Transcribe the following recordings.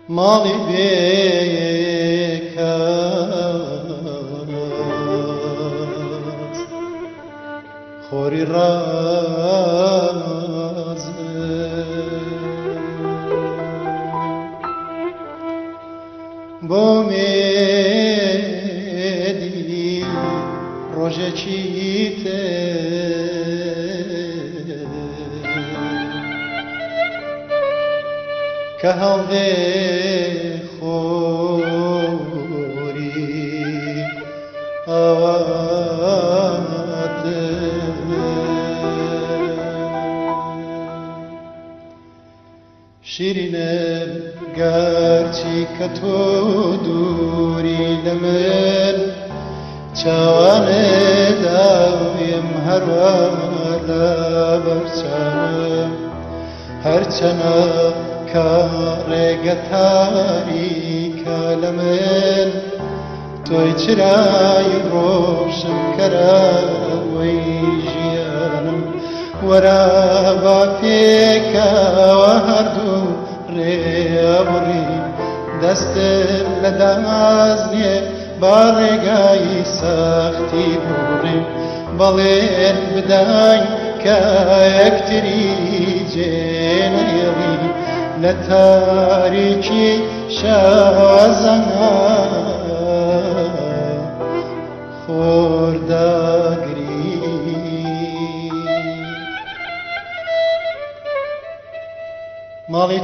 ماڵی بێکات خۆری ڕاز بۆ مێدی ڕۆژێکی کە هەڵدێ خۆری ئاوات شیرینم گەرچی کە تۆ دووری لە من چاوانێداویم هەروە لە بەرچاوم هەرچەنە کە ڕێگە تاریکە لە من تۆی چرای ڕۆژم کەراوەی ژیانم وەرە با پێکەوە هەردوو ڕێبڕی دەستم لە دامازنێ با ڕێگای سەختی بڕیم بەڵێن بداین کە یەکتری جێنەیەڵی لە تاریکی شازەنگا خۆرداگری ماڵی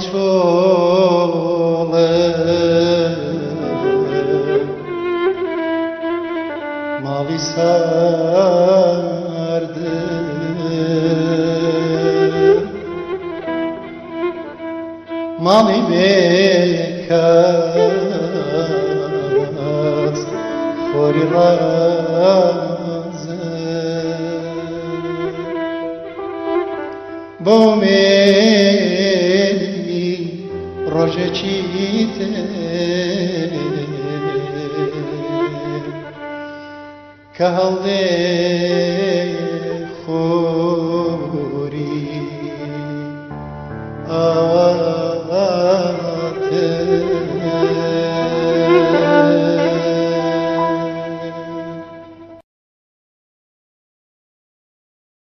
چۆڵە ماڵی سارد ماڵی بێکات خۆری ڕازە بۆ مێدی ڕۆژێکی کە هەڵدێ خۆ